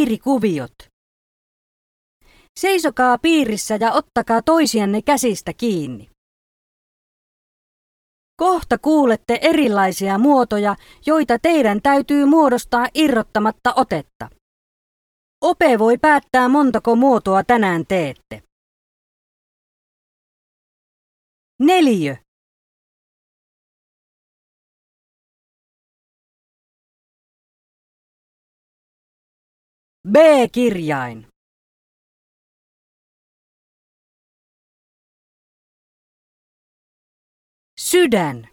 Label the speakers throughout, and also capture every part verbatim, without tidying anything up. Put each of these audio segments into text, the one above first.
Speaker 1: Piirikuviot. Seisokaa piirissä ja ottakaa toisianne käsistä kiinni. Kohta kuulette erilaisia muotoja, joita teidän täytyy muodostaa irrottamatta otetta. Ope voi päättää, montako muotoa tänään teette. Neliö. B-kirjain. Sydän.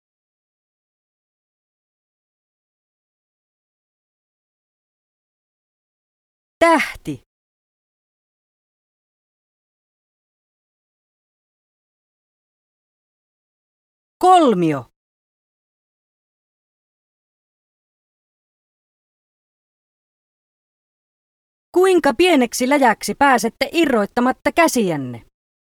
Speaker 1: Tähti. Kolmio. Kuinka pieneksi läjäksi pääsette irroittamatta käsiänne?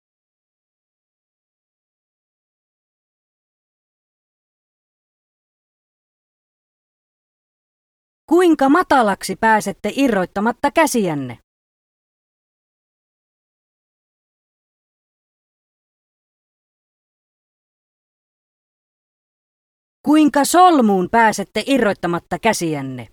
Speaker 1: Kuinka matalaksi pääsette irroittamatta käsiänne? Kuinka solmuun pääsette irroittamatta käsiänne?